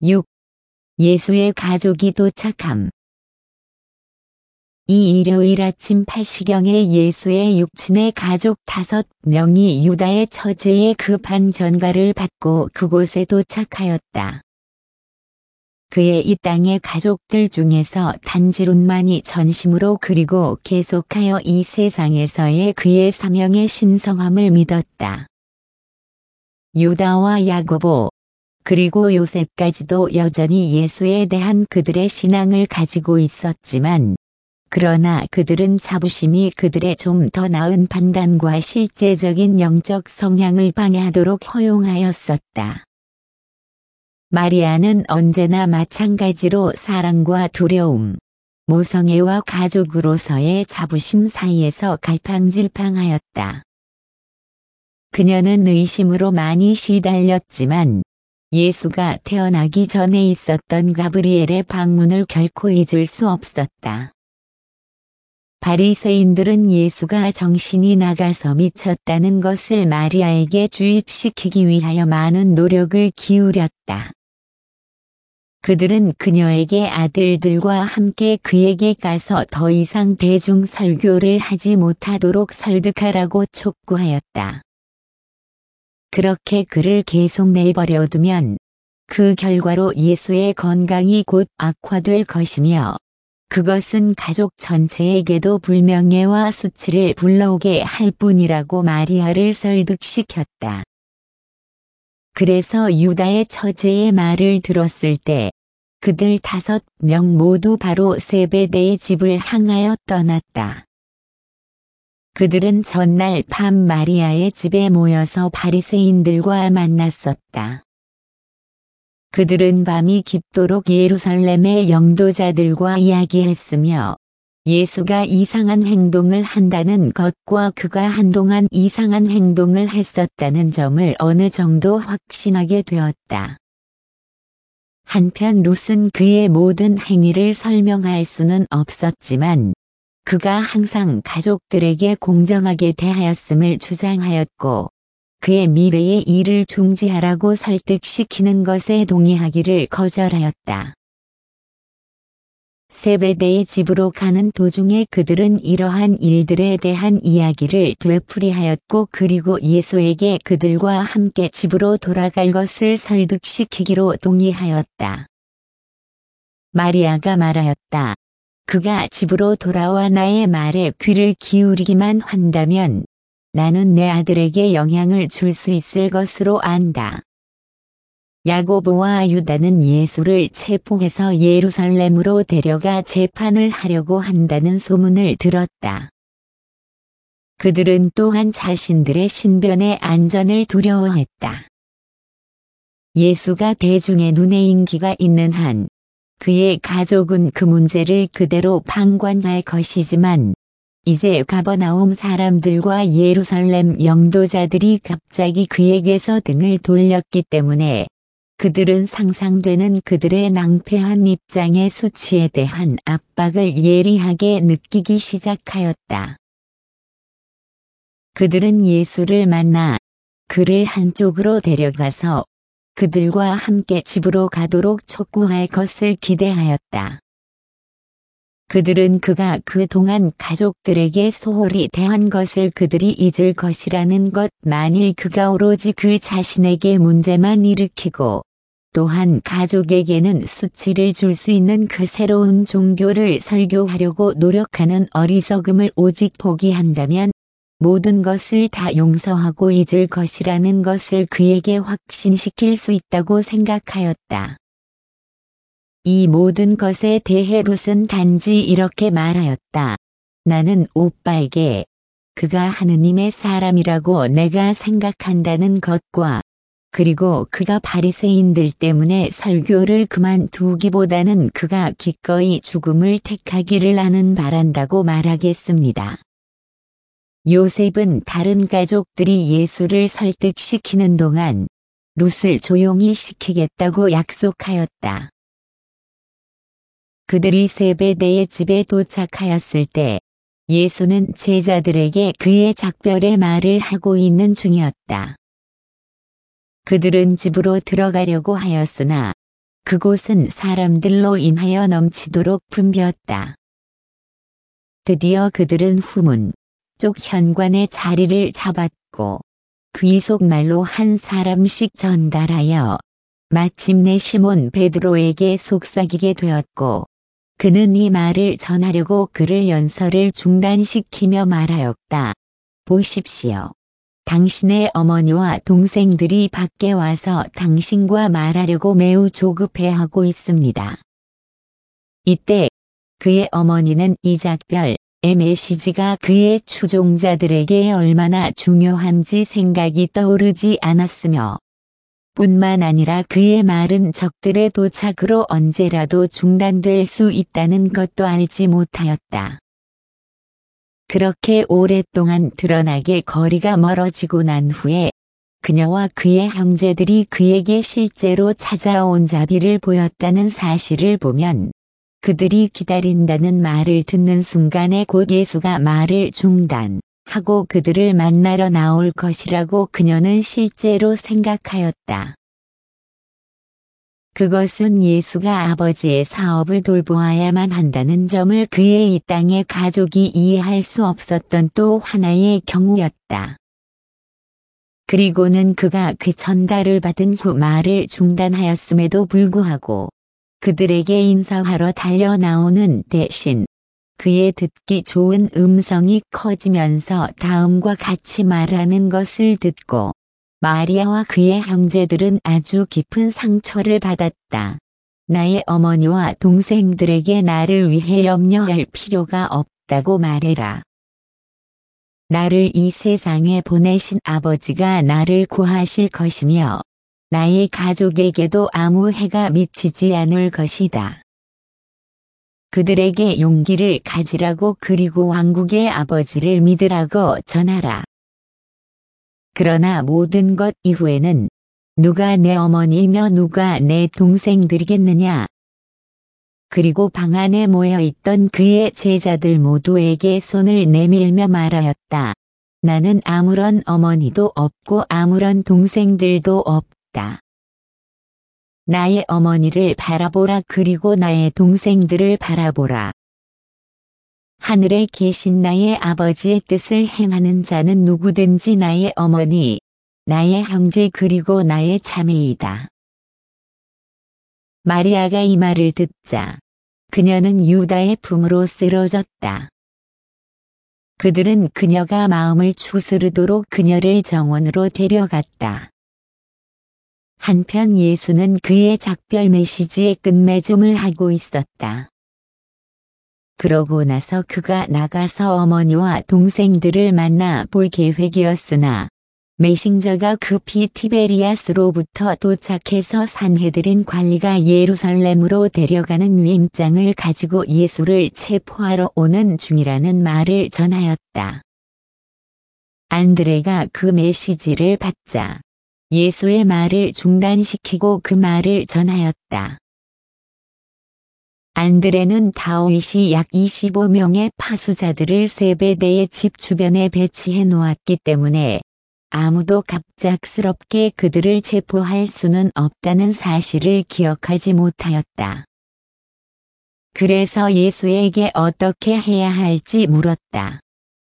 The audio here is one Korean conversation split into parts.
6. 예수의 가족이 도착함. 이 일요일 아침 8시경에 예수의 육친의 가족 5명이 유다의 처제의 급한 전가를 받고 그곳에 도착하였다. 그의 이 땅의 가족들 중에서 단지 롯만이 전심으로 그리고 계속하여 이 세상에서의 그의 사명의 신성함을 믿었다. 유다와 야고보, 그리고 요셉까지도 여전히 예수에 대한 그들의 신앙을 가지고 있었지만, 그러나 그들은 자부심이 그들의 좀 더 나은 판단과 실제적인 영적 성향을 방해하도록 허용하였었다. 마리아는 언제나 마찬가지로 사랑과 두려움, 모성애와 가족으로서의 자부심 사이에서 갈팡질팡하였다. 그녀는 의심으로 많이 시달렸지만 예수가 태어나기 전에 있었던 가브리엘의 방문을 결코 잊을 수 없었다. 바리새인들은 예수가 정신이 나가서 미쳤다는 것을 마리아에게 주입시키기 위하여 많은 노력을 기울였다. 그들은 그녀에게 아들들과 함께 그에게 가서 더 이상 대중 설교를 하지 못하도록 설득하라고 촉구하였다. 그렇게 그를 계속 내버려 두면 그 결과로 예수의 건강이 곧 악화될 것이며 그것은 가족 전체에게도 불명예와 수치를 불러오게 할 뿐이라고 마리아를 설득시켰다. 그래서 유다의 처제의 말을 들었을 때 그들 5명 모두 바로 세베대의 집을 향하여 떠났다. 그들은 전날 밤 마리아의 집에 모여서 바리새인들과 만났었다. 그들은 밤이 깊도록 예루살렘의 영도자들과 이야기했으며 예수가 이상한 행동을 한다는 것과 그가 한동안 이상한 행동을 했었다는 점을 어느 정도 확신하게 되었다. 한편 룻은 그의 모든 행위를 설명할 수는 없었지만 그가 항상 가족들에게 공정하게 대하였음을 주장하였고 그의 미래의 일을 중지하라고 설득시키는 것에 동의하기를 거절하였다. 세베대의 집으로 가는 도중에 그들은 이러한 일들에 대한 이야기를 되풀이하였고 그리고 예수에게 그들과 함께 집으로 돌아갈 것을 설득시키기로 동의하였다. 마리아가 말하였다. 그가 집으로 돌아와 나의 말에 귀를 기울이기만 한다면 나는 내 아들에게 영향을 줄 수 있을 것으로 안다. 야고보와 유다는 예수를 체포해서 예루살렘으로 데려가 재판을 하려고 한다는 소문을 들었다. 그들은 또한 자신들의 신변의 안전을 두려워했다. 예수가 대중의 눈에 인기가 있는 한 그의 가족은 그 문제를 그대로 방관할 것이지만 이제 가버나움 사람들과 예루살렘 영도자들이 갑자기 그에게서 등을 돌렸기 때문에 그들은 상상되는 그들의 낭패한 입장의 수치에 대한 압박을 예리하게 느끼기 시작하였다. 그들은 예수를 만나 그를 한쪽으로 데려가서 그들과 함께 집으로 가도록 촉구할 것을 기대하였다. 그들은 그가 그동안 가족들에게 소홀히 대한 것을 그들이 잊을 것이라는 것, 만일 그가 오로지 그 자신에게 문제만 일으키고 또한 가족에게는 수치를 줄 수 있는 그 새로운 종교를 설교하려고 노력하는 어리석음을 오직 포기한다면 모든 것을 다 용서하고 잊을 것이라는 것을 그에게 확신시킬 수 있다고 생각하였다. 이 모든 것에 대해 룻은 단지 이렇게 말하였다. 나는 오빠에게 그가 하느님의 사람이라고 내가 생각한다는 것과 그리고 그가 바리새인들 때문에 설교를 그만두기보다는 그가 기꺼이 죽음을 택하기를 나는 바란다고 말하겠습니다. 요셉은 다른 가족들이 예수를 설득시키는 동안 룻을 조용히 시키겠다고 약속하였다. 그들이 세베대의 집에 도착하였을 때 예수는 제자들에게 그의 작별의 말을 하고 있는 중이었다. 그들은 집으로 들어가려고 하였으나 그곳은 사람들로 인하여 넘치도록 붐볐다. 드디어 그들은 후문 쪽 현관의 자리를 잡았고 귀속말로 한 사람씩 전달하여 마침내 시몬 베드로에게 속삭이게 되었고 그는 이 말을 전하려고 그를 연설을 중단시키며 말하였다. 보십시오. 당신의 어머니와 동생들이 밖에 와서 당신과 말하려고 매우 조급해하고 있습니다. 이때 그의 어머니는 이 작별의 메시지가 그의 추종자들에게 얼마나 중요한지 생각이 떠오르지 않았으며 뿐만 아니라 그의 말은 적들의 도착으로 언제라도 중단될 수 있다는 것도 알지 못하였다. 그렇게 오랫동안 드러나게 거리가 멀어지고 난 후에 그녀와 그의 형제들이 그에게 실제로 찾아온 자비를 보였다는 사실을 보면 그들이 기다린다는 말을 듣는 순간에 곧 예수가 말을 중단하고 그들을 만나러 나올 것이라고 그녀는 실제로 생각하였다. 그것은 예수가 아버지의 사업을 돌보아야만 한다는 점을 그의 이 땅의 가족이 이해할 수 없었던 또 하나의 경우였다. 그리고는 그가 그 전달을 받은 후 말을 중단하였음에도 불구하고 그들에게 인사하러 달려 나오는 대신 그의 듣기 좋은 음성이 커지면서 다음과 같이 말하는 것을 듣고 마리아와 그의 형제들은 아주 깊은 상처를 받았다. 나의 어머니와 동생들에게 나를 위해 염려할 필요가 없다고 말해라. 나를 이 세상에 보내신 아버지가 나를 구하실 것이며 나의 가족에게도 아무 해가 미치지 않을 것이다. 그들에게 용기를 가지라고 그리고 왕국의 아버지를 믿으라고 전하라. 그러나 모든 것 이후에는 누가 내 어머니이며 누가 내 동생들이겠느냐. 그리고 방 안에 모여있던 그의 제자들 모두에게 손을 내밀며 말하였다. 나는 아무런 어머니도 없고 아무런 동생들도 없다. 나의 어머니를 바라보라 그리고 나의 동생들을 바라보라. 하늘에 계신 나의 아버지의 뜻을 행하는 자는 누구든지 나의 어머니, 나의 형제 그리고 나의 자매이다. 마리아가 이 말을 듣자 그녀는 유다의 품으로 쓰러졌다. 그들은 그녀가 마음을 추스르도록 그녀를 정원으로 데려갔다. 한편 예수는 그의 작별 메시지의 끝맺음을 하고 있었다. 그러고 나서 그가 나가서 어머니와 동생들을 만나 볼 계획이었으나 메신저가 급히 티베리아스로부터 도착해서 산헤드린 관리가 예루살렘으로 데려가는 위임장을 가지고 예수를 체포하러 오는 중이라는 말을 전하였다. 안드레가 그 메시지를 받자 예수의 말을 중단시키고 그 말을 전하였다. 안드레는 다윗이 약 25명의 파수자들을 세베대의 집 주변에 배치해 놓았기 때문에 아무도 갑작스럽게 그들을 체포할 수는 없다는 사실을 기억하지 못하였다. 그래서 예수에게 어떻게 해야 할지 물었다.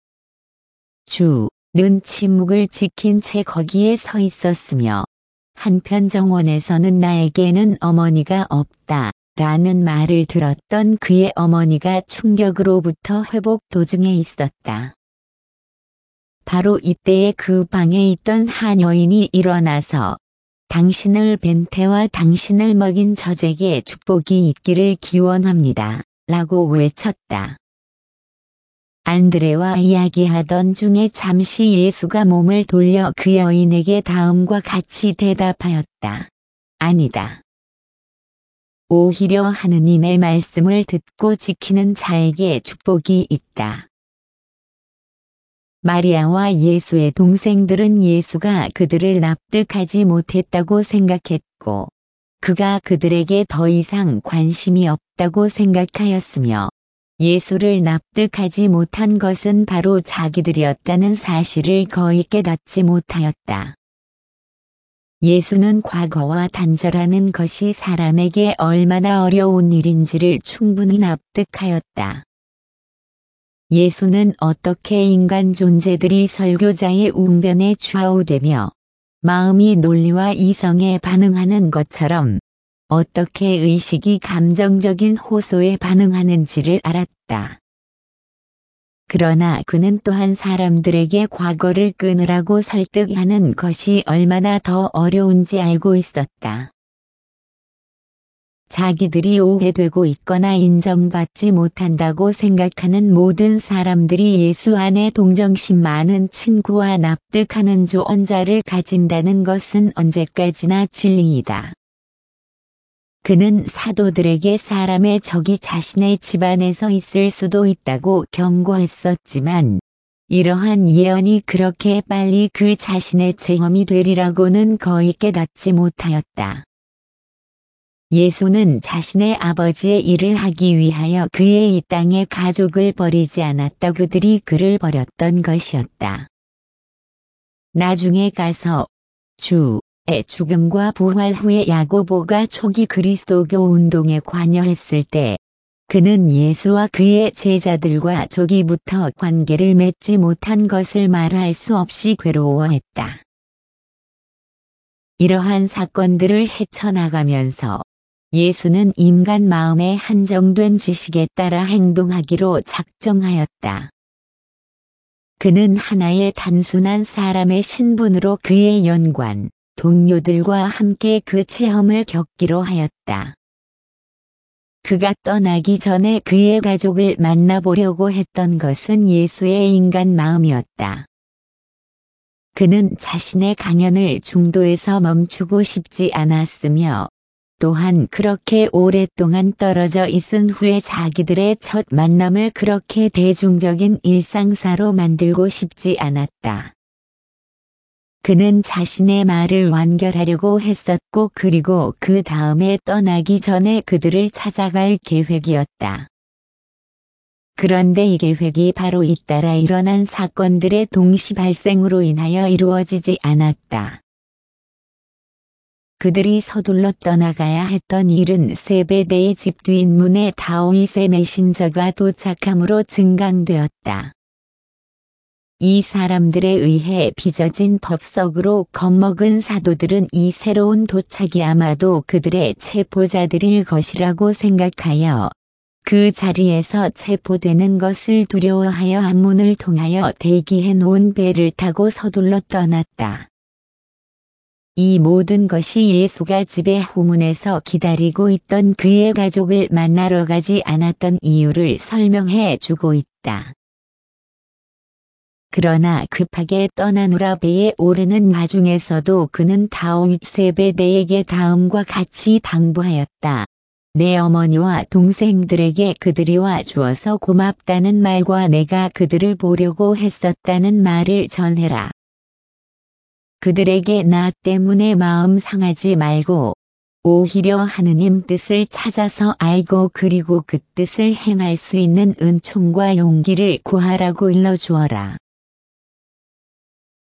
주는 침묵을 지킨 채 거기에 서 있었으며 한편 정원에서는 나에게는 어머니가 없다. 라는 말을 들었던 그의 어머니가 충격으로부터 회복 도중에 있었다. 바로 이때에 그 방에 있던 한 여인이 일어나서 당신을 뵌 태와 당신을 먹인 저에게 축복이 있기를 기원합니다. 라고 외쳤다. 안드레와 이야기하던 중에 잠시 예수가 몸을 돌려 그 여인에게 다음과 같이 대답하였다. 아니다. 오히려 하느님의 말씀을 듣고 지키는 자에게 축복이 있다. 마리아와 예수의 동생들은 예수가 그들을 납득하지 못했다고 생각했고 그가 그들에게 더 이상 관심이 없다고 생각하였으며 예수를 납득하지 못한 것은 바로 자기들이었다는 사실을 거의 깨닫지 못하였다. 예수는 과거와 단절하는 것이 사람에게 얼마나 어려운 일인지를 충분히 납득하였다. 예수는 어떻게 인간 존재들이 설교자의 웅변에 좌우되며 마음이 논리와 이성에 반응하는 것처럼 어떻게 의식이 감정적인 호소에 반응하는지를 알았다. 그러나 그는 또한 사람들에게 과거를 끊으라고 설득하는 것이 얼마나 더 어려운지 알고 있었다. 자기들이 오해되고 있거나 인정받지 못한다고 생각하는 모든 사람들이 예수 안에 동정심 많은 친구와 납득하는 조언자를 가진다는 것은 언제까지나 진리이다. 그는 사도들에게 사람의 적이 자신의 집안에서 있을 수도 있다고 경고했었지만 이러한 예언이 그렇게 빨리 그 자신의 체험이 되리라고는 거의 깨닫지 못하였다. 예수는 자신의 아버지의 일을 하기 위하여 그의 이 땅의 가족을 버리지 않았다. 그들이 그를 버렸던 것이었다. 나중에 가서 주의 죽음과 부활 후에 야고보가 초기 그리스도교 운동에 관여했을 때 그는 예수와 그의 제자들과 초기부터 관계를 맺지 못한 것을 말할 수 없이 괴로워했다. 이러한 사건들을 헤쳐나가면서 예수는 인간 마음의 한정된 지식에 따라 행동하기로 작정하였다. 그는 하나의 단순한 사람의 신분으로 그의 연관, 동료들과 함께 그 체험을 겪기로 하였다. 그가 떠나기 전에 그의 가족을 만나보려고 했던 것은 예수의 인간 마음이었다. 그는 자신의 강연을 중도에서 멈추고 싶지 않았으며 또한 그렇게 오랫동안 떨어져 있은 후에 자기들의 첫 만남을 그렇게 대중적인 일상사로 만들고 싶지 않았다. 그는 자신의 말을 완결하려고 했었고 그리고 그 다음에 떠나기 전에 그들을 찾아갈 계획이었다. 그런데 이 계획이 바로 잇따라 일어난 사건들의 동시 발생으로 인하여 이루어지지 않았다. 그들이 서둘러 떠나가야 했던 일은 세베대의 집 뒷문에 다윗의 메신저가 도착함으로 증강되었다. 이 사람들에 의해 빚어진 법석으로 겁먹은 사도들은 이 새로운 도착이 아마도 그들의 체포자들일 것이라고 생각하여 그 자리에서 체포되는 것을 두려워하여 앞문을 통하여 대기해 놓은 배를 타고 서둘러 떠났다. 이 모든 것이 예수가 집의 후문에서 기다리고 있던 그의 가족을 만나러 가지 않았던 이유를 설명해 주고 있다. 그러나 급하게 떠나느라 배에 오르는 와중에서도 그는 다윗 세베대에게 다음과 같이 당부하였다. 내 어머니와 동생들에게 그들이 와 주어서 고맙다는 말과 내가 그들을 보려고 했었다는 말을 전해라. 그들에게 나 때문에 마음 상하지 말고 오히려 하느님 뜻을 찾아서 알고 그리고 그 뜻을 행할 수 있는 은총과 용기를 구하라고 일러주어라.